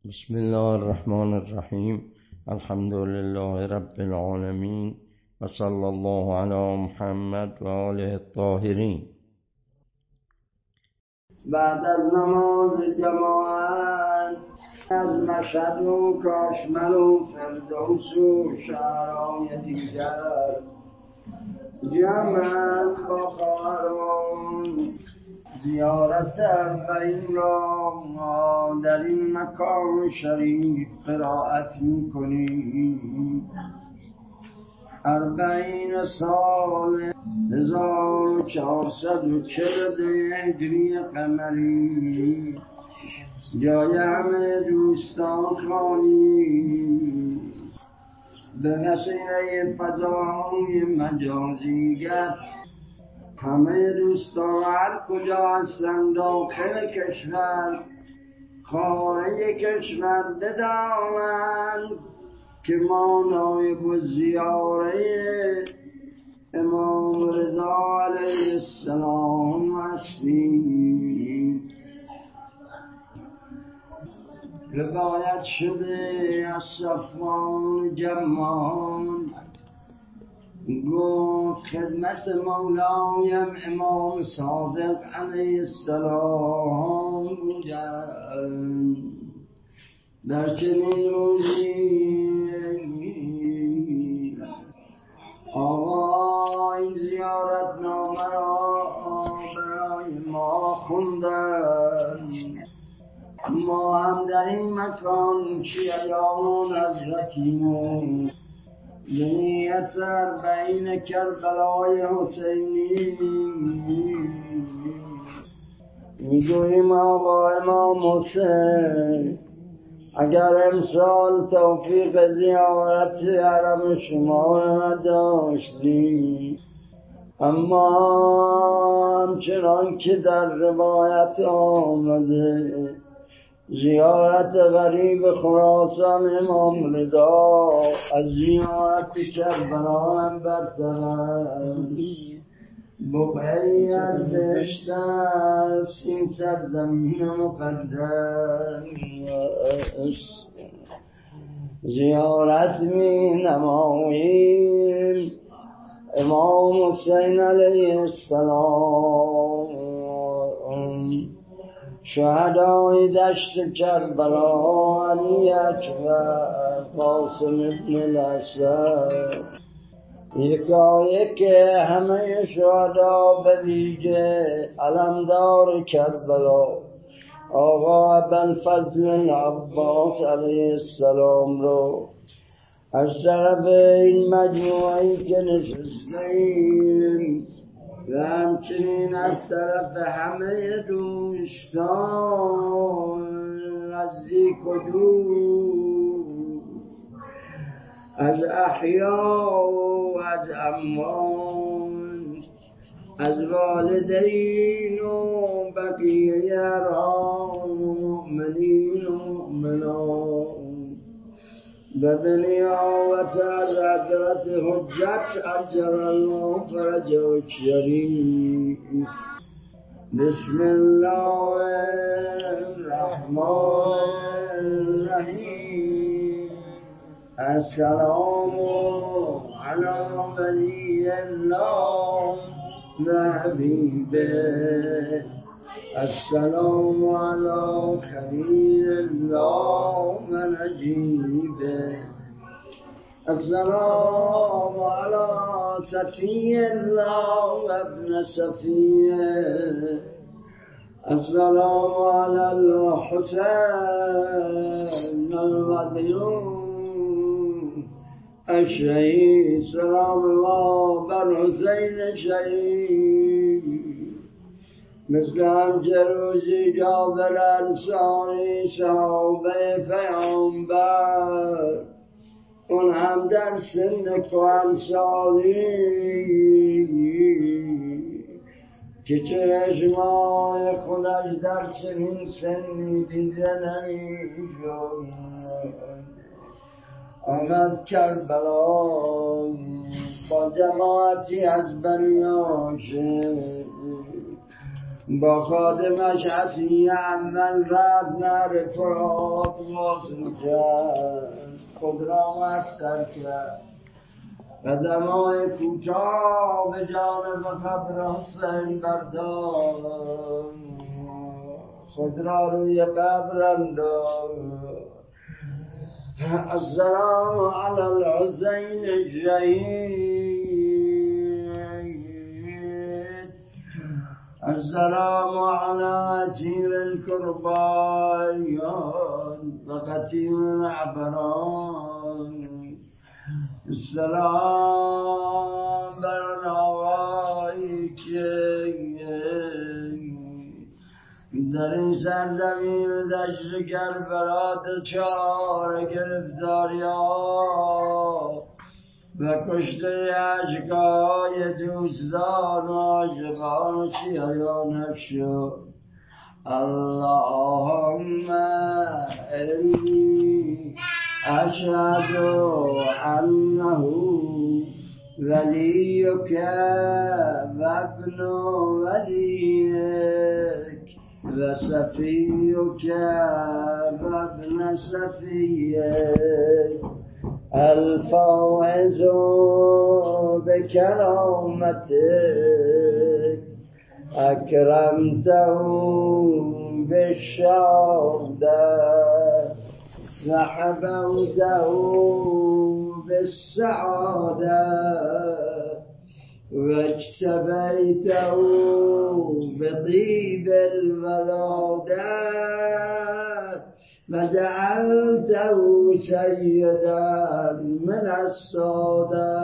بسم الله الرحمن الرحیم. الحمد لله رب العالمین و صلی الله علی محمد و آله الطاهرین. بعد از نماز جماعت از مشهد و کاشمر و فردوس و شهرهای دیگر جمع با خواهران زیارت اربعین را ما در این مکان شریف قرائت می‌کنیم. 40 سال 1440 هجری قمری جای همه دوستان خوانیم. به وسیله فضاهای مجازیگر همه دوستان هر کجا هستند داخل کشور خارج کشور بدانند که ما نایب الزیاره امام رضا علیه السلام هستیم. روایت شده از صفوان جمال گفت خدمت مولایم امام صادق علیه السلام بودند. در چنین روزی آقا این زیارت نامه را برای ما خوندند. ما هم در این مکان شیعیان حضرتیم به نیت 40 کربلای حسینی میگوییم آقا امام حسین اگر امسال توفیق زیارت حرم شما نداشتیم، اما همچنان که در روایت آمده زیارت غریب خراسان امام رضا از زیارت کربلا هم برتر بقعی از بهشت است این سرزمین مقدس. زیارت می نماییم امام حسین علیه السلام شهدای دشت کربلا علی اکبر قاسم ابن الاسد یکایک همه شهدا به ویژه علمدار کربلا آقا ابوالفضل العباس علیه السلام رو از طرف این مجموعی که نشستیم و همچنین از طرف همه دوستان نزدیک و دور از احیا و از اموات از والدین و بقیه ارحام مؤمنین و مؤمنات به بنیابت از حضرت حجت عجل الله فرجه الشریف. بسم الله الرحمن الرحیم. السلام علی ولی الله و حبیبه. السلام علی خلیل الله و نجیبه. السلام علی صفی الله و ابن صفیه. السلام علی الحسین المظلوم الشهید. سلام الله بر حسین شهید. مثل همچه روزی جابر انصاری صحابه پیامبر اون هم در سن کهنسالی که چشمای خودش در چنین سنی دیده نمیشد آمد کربلا با جماعتی از بنی هاشم با خادمش حسینی اول رفت نهر فرات واصل کرد، خود را مفتر کرد قدم‌های کوتاه به جانب قبر حسین برداشت، خود را روی قبر انداخت. السلام علی الحسین الشهید، السلام علی اسیر القربان و قتیل العبران، السلام بر آن آقایی که در این سرزمین دشت کربلا دچار گرفتاری‌ها و کشته اشک‌های دوستان و عاشقان و چیایانش شد. اللهم انی اشهد انه ولیک و ابن ولیک و صفیک و ابن صفیک الفائز بکرامتک اکرمته بالشهادة وحبوته بالسعادة واجتبيته بطيب الولادة وجعلته سيدا من السادة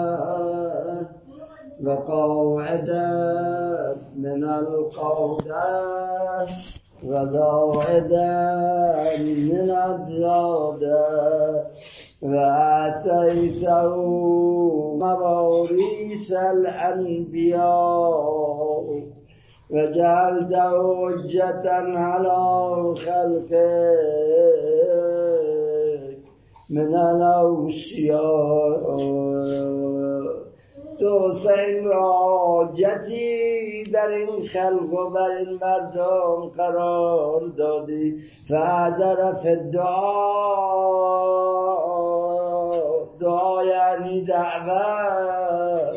وقاعدا من القودة وزائدا من الزادة وآتيته مواريث الأنبياء وجعلته حجة على خلقك من الأوصياء. تو حسین را حجتی در این خلق و بر این مردم قرار دادی. فعذر فی دعا یعنی دعوت.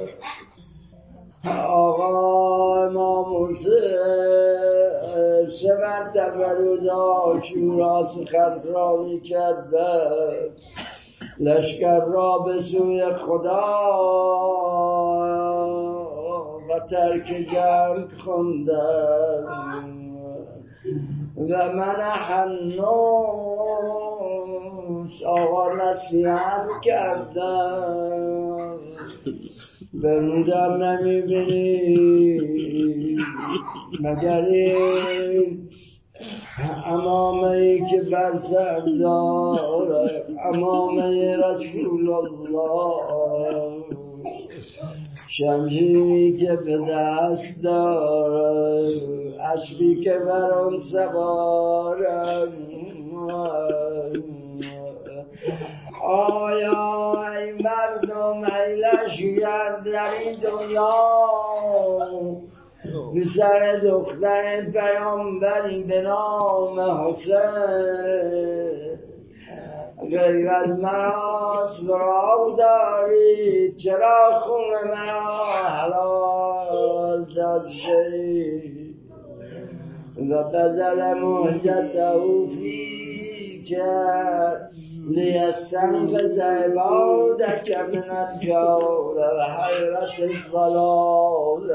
آقا امام حسین 3 مرتبه روز عاشورا سخنرانی کرده، لشکر را به سوی خدا و ترک جنگ خوندن و منح النوس، آقا نصیحت کردن. بنودم نمیبینی مگر این امامه‌ای که بر سر داره، امامه رسول الله، شمشیری که به دست داره، اسبی که بر آن سواره. آیا ای مردم ای لشکر در این دنیا پسر دختر پیامبری به نام حسین غیر از مرا سراغ دارید؟ چرا خون مرا حلال داشتید؟ و بذل مهجته فیک لیستنقذ عبادک من الجهل و حیرت الضلال.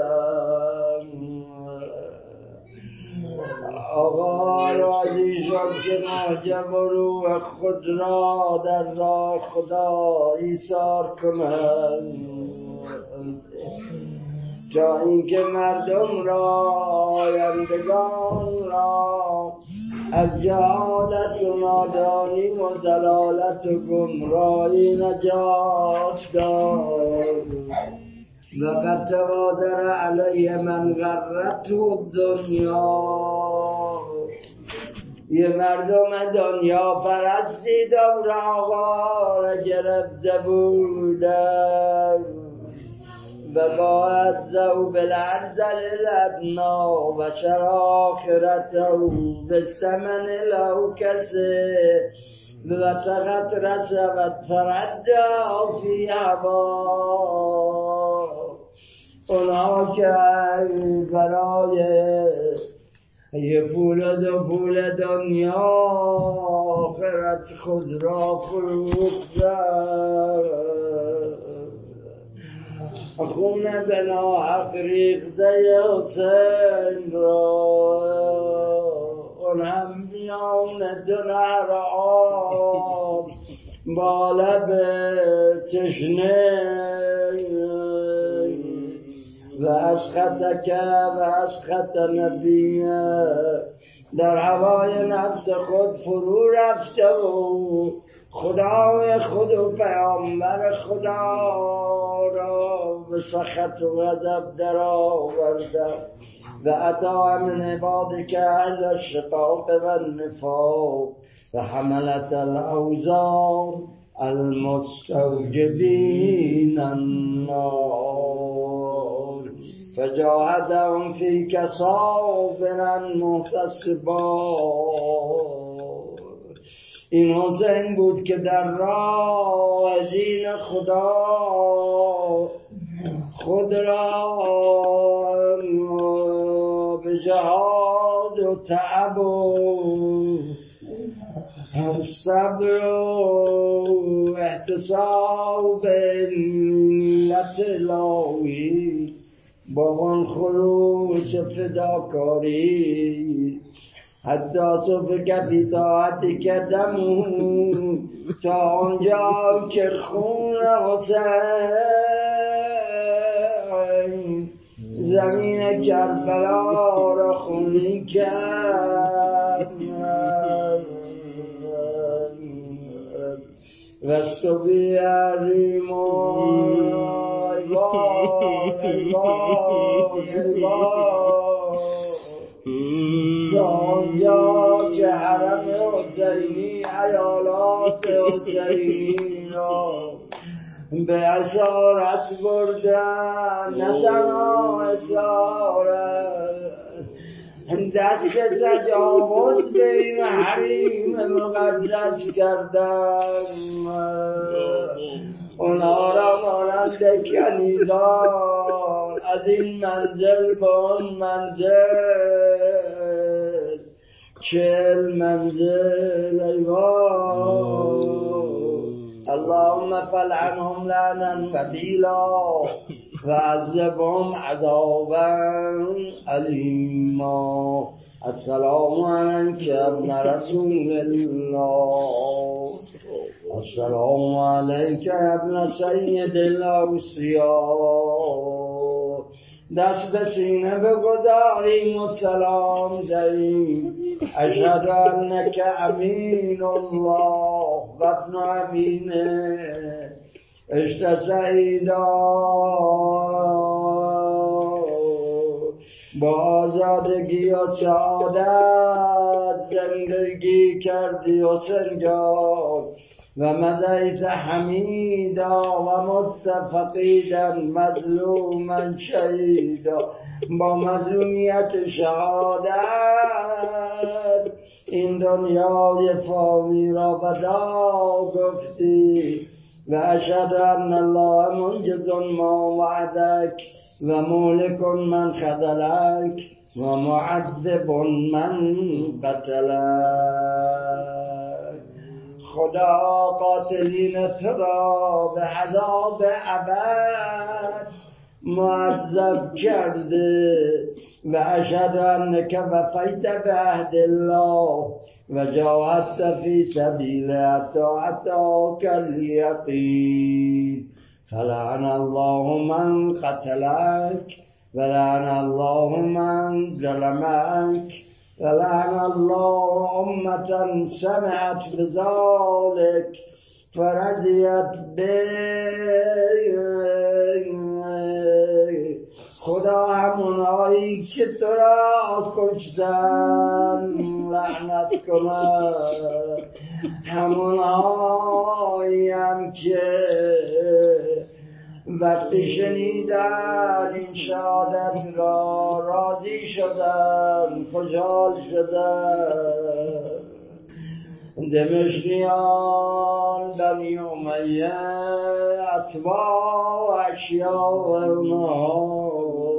آقا راضی شد که محجب روح خود را در راه خدا ایثار کنند، تا اینکه مردم را آیندگان را از جهالت و نادانی و ضلالت و گمراهی نجات داد. و قد توادر علیه من غرته دنیا، یه مردم دنیا پرستی دور آقا را گرفته بودن و باید زو بالعرضل الادنا و شراخرته به سمن لو کسه و تغت رسه و ترده فی هوا. اونا که برای یه پول دنیا آخرت خود را فروختن، خون به ناحق ریخته حسین را، اون هم میان دو نهر آب با لب تشنه و اشخطک و اشخط نبیه در هوای نفس خود فرو رفته و خدای خود و پیامبر خدا را به سخط و غضب در آورده و عطا من عبادک اهل الشقاق و النفاق و حملت الاوزار المستوجبین النار فجاهدهم فیک صابرا محتسبا. این حسین بود که در راه دین خدا خود را به جهاد و تعب و صبر و احتساب علت الهی با آن خلوص فداکاری حتی صفک فی طاعتی که دمو تا آنجا که خون حسین زمین کربلا را خونی کرد وستوی ریمون آنجا که حرم حسینی ایالات حسینی را به اسارت بردن، نه تنها اسارت دست تجاوز به این حریم مقدس کردن، اونا را مانند کنیزان از این منزل به اون منزل 40 منزل ایوان اللهم فلعنهم لعنا وبیلا و عذبهم عذابا علیما. السلام علیک ابن رسول الله، السلام علیک ابن سید الاوصیاء. دست به سینه بگذاریم و سلام دهیم اشهد انک امین الله و ابن امینه اشت سعیدا با آزادگی و سعادت زندگی کردی حسین جان و مضیت حمیدا و متفقیدا مظلوما شهیدا. با مظلومیت شهادت این دنیای فانی را ودا گفتی و اشهد ان الله منجز ما وعدک و مهلک من خذلک و معذب من قتلک. خدا قاتلین تو را به عذاب ابد معذب کرده و اشهد انک وفیت بعهد الله و جاهدت فی سبیله حتی اتاک الیقین. فلعن الله من قتلک و لعن الله من ظلمک و لعن الله امة سمعت بذلك فرضیت به. خدا همونایی که تو را کشتن لعنت کنه، همونایی هم که وقتی شنیدن این شهادت را راضی شدن، خوشحال شدن. دمشقیان، بنی امیه، اتباع و اشیاء اونها،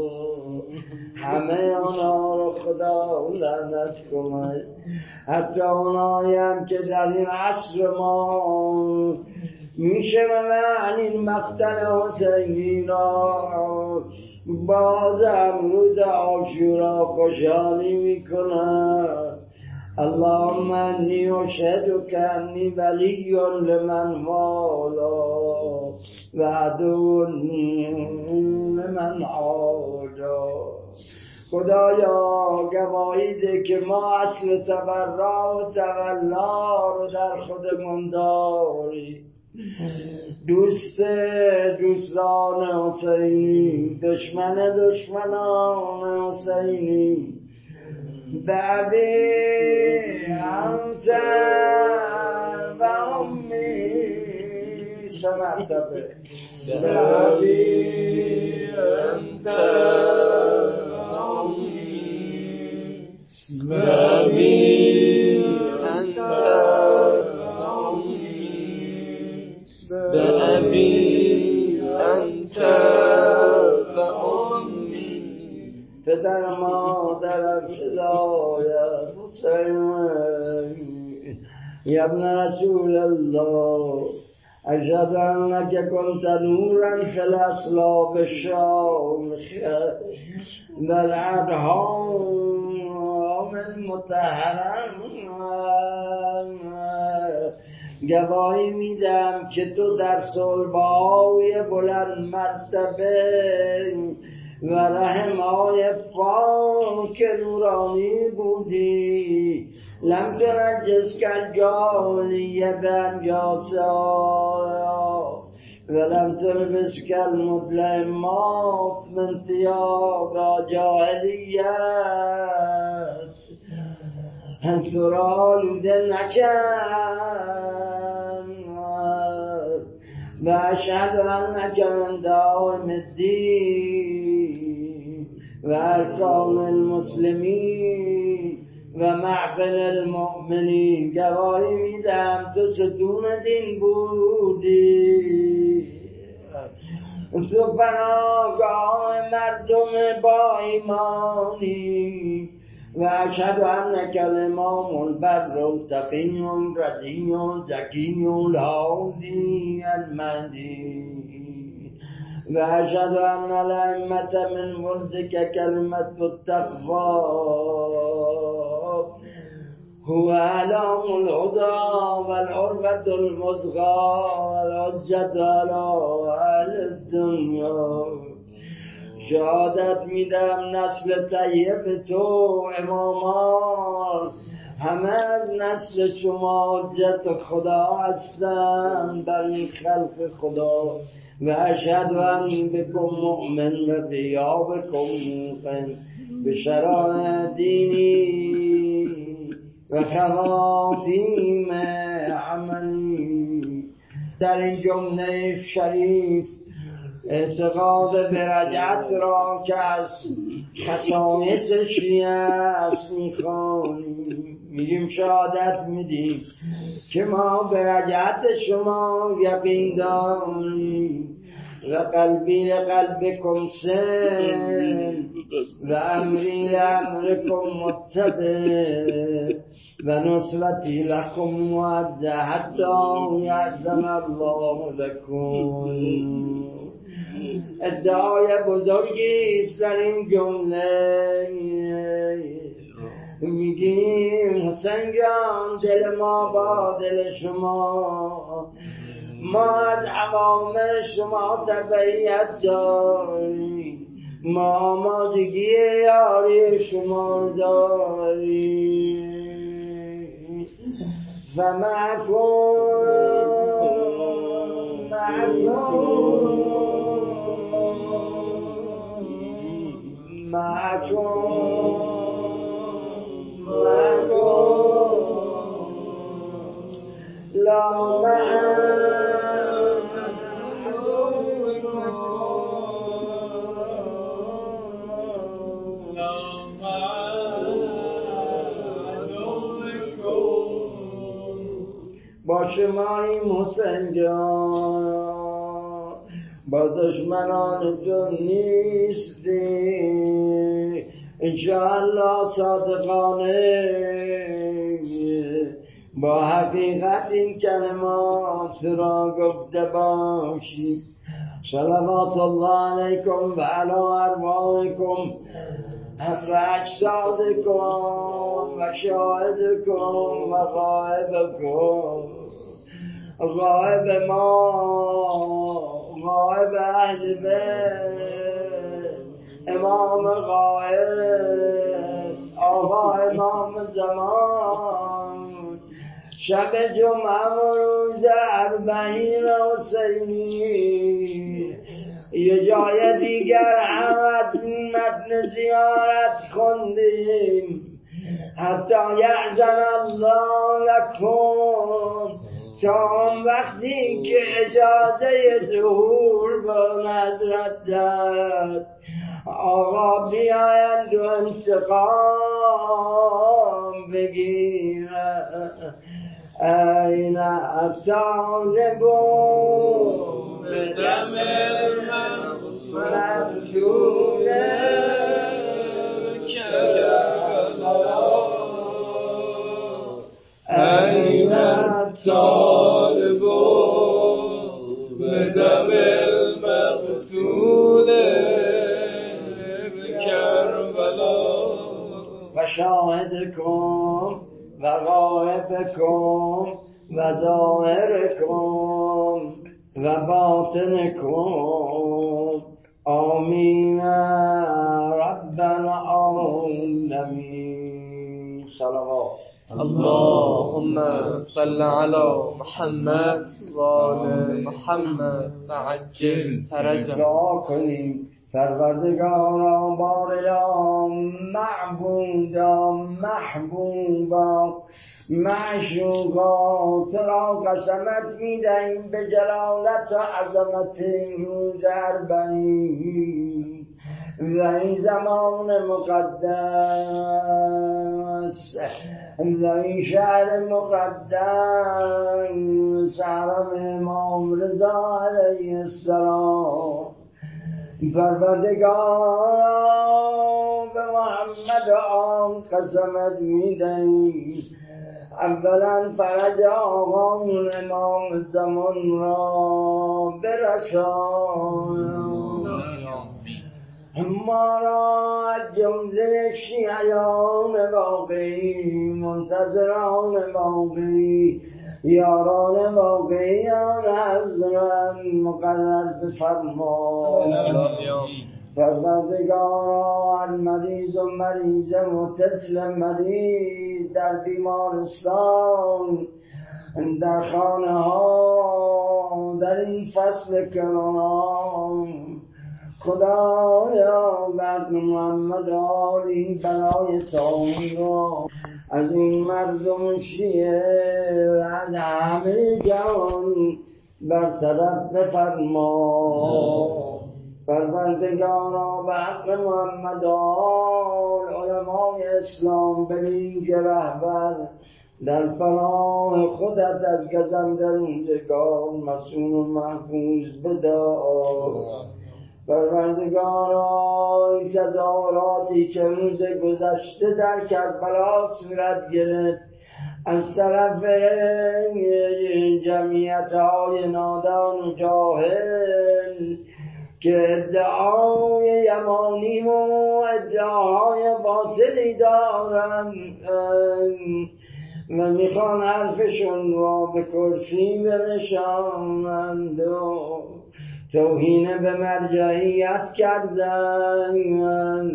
همه اونا رو خدا لعنت کنه. حتی اونایی هم که در این عصر ما میشه من این مقتل حسینی را باز امروز عاشورا خوشحالی میکنن. اللهم انی اشهدک انی ولی لمن والا و عدو لمن عادا. خدایا گواهی ده که ما اصل تبرا و تولا رو در خودمون داری. دوستان حسینی، دشمنان حسینی، بابی انت و امی، سمعت به بابی انت و امی، بابی انت و امی، بابی انت و امی. پدر مادرم فدایت حسین، یا ابن رسول الله، اشهد انک کنت نورا فی الاصلاب الشامخه و الارحام المطهره. گواهی میدم که تو در صلب‌های بلند مرتبه و رحم‌های پاک نورانی بودی. لم تنجس کالجاهلیه بانجاسها ولم تلبس کالمظلمات من ثياب جاهلیت. تو را آلوده نکرد و اشهد انک من دائم الدین و ارکان المسلمین و معقل المؤمنین. گواهی میدم تو ستون دین بودی، تو پناهگاه مردم با ایمانی. و اشهد انک الامام البر التقی الرضی الزکی الهادی المهدی. و اشهد ان الائمة من ولدک کلمة التقوی هو علام الهدى والعروة الوثقى والحجة على اهل الدنیا. شهادت میدم نسل طیب تو امامان همه از نسل شما حجت خدا هستند بر این خلق خدا. و اشهد ان بکم مؤمن و بیابکم موقن به شرائع دینی و خواتیم عملی. در این جمله شریف اعتقاد به رجعت را که از خصائص شیعه است میخوانیم. میگیم شهادت میدیم که ما به رجعت شما یقین داریم. و قلبی لقلبکم سن و امری لامرکم متبع و نصرتی لکم مودع حتی یأذن الله لکم. ادعای بزرگی است در این جمله. میگیم حسین جان دل ما با دل شما، ما از اوامر شما تبعیت داریم، ما آمادگی یاری شما داریم. و لا شماییم حسین جان، با دشمنان تو نیستی، انشاءالله صادقانه با حقیقت این کلمات را گفته باشی. صلوات الله علیکم و علی ارواحکم و اجسادکم و شاهدکم و غائبکم، غائب ما، غائب اهل بیت، امام غائب، آقا امام زمان، شب جمعه و روز اربعین حسینی، یه جای دیگر هم از متن زیارت خوندیم، حتی یأذن الله لکم، تا اون وقتی که اجازه ظهور با نظرت داد آقا بیایند و انتقام بگیرد. این الطالبون به دم المقتول کربلا، این الطالبون به دم المقتول کربلا، و شاهدکم و غائبکم و ظاهرکم و باطنکم، آمین رب العالمین. صلوات. اللهم صل على محمد و آل محمد و عجل فرجه. دعا کنیم پروردگارا باریا، معبودا، محبوبا، معشوقا، تو را قسمت میدهیم به جلالت و عظمت این روز اربعین و این زمان مقدس و این شهر مقدس، حرم امام رضا علیه السلام. پروردگار به محمد آن قسمت میدهیم، اولا فرج آقامون امام زمان را برسان، ما را از جمله شیعیان واقعی، منتظران واقعی، یاران واقعیان حضرت مقرر بفرما. پروردگارا مریض و مریضه و طفل مریض در بیمارستان، در خانه ها، در این فصل کرونا، خدایا بر محمد آلی بلای طاعون را از این مردم شیعه و از همه جهان برطرف بفرما. پروردگارا به حق محمد آل علمای اسلام ببین که رهبر در فراح خودت از گزنده روزگار مسئول و محفوظ بدار. پروردگارا این تظاهراتی که روز گذشته در کربلا صورت گرفت از طرف جمعیت های نادان و جاهل که ادعای یمانی و ادعای باطلی دارن و میخوان حرفشون را به کرسی بنشانند و توهین به مرجعیت کردن،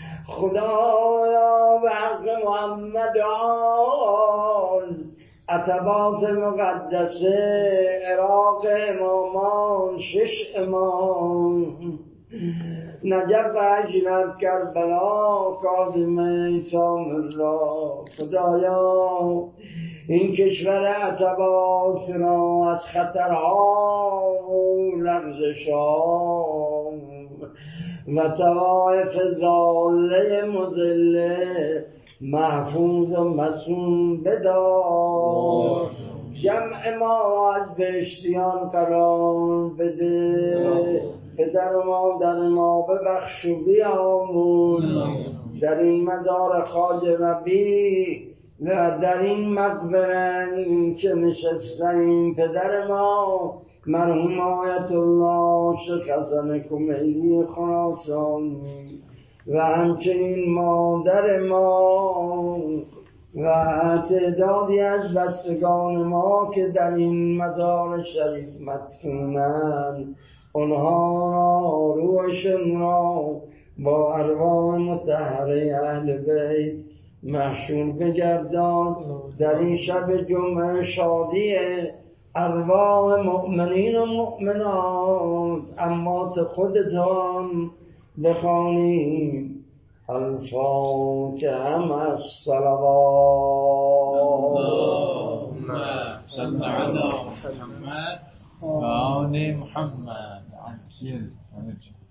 خدایا به حق محمد آل عتبات مقدسه عراق امامان، 6 امام، نجف، اجرب، کربلا، کاظمه، سامرا، خدایا این کشور عتبات را از خطرها و لغزش‌ها و طوائف ضاله مضله محفوظ و مصون بدار. جمع ما را از بهشتیان قرار بده، پدر و مادر ما ببخش و بیاموز. در این مزار خواجه ربیع و در این مقبره که نشستیم، پدر ما مرحوم آیت الله شیخ حسن کمیلی خراسانی و همچنین مادر ما و تعدادی از بستگان ما که در این مزار شریف مدفونند، اونها را روحشون را با ارواح مطهره اهل بیت محشور بگردان. در این شب جمعه شادی ارواح مؤمنین و مؤمنات اموات خودتان بخوانیم. الفاتحه مع الصلوات. اللهم صل على محمد و آل محمد. عجل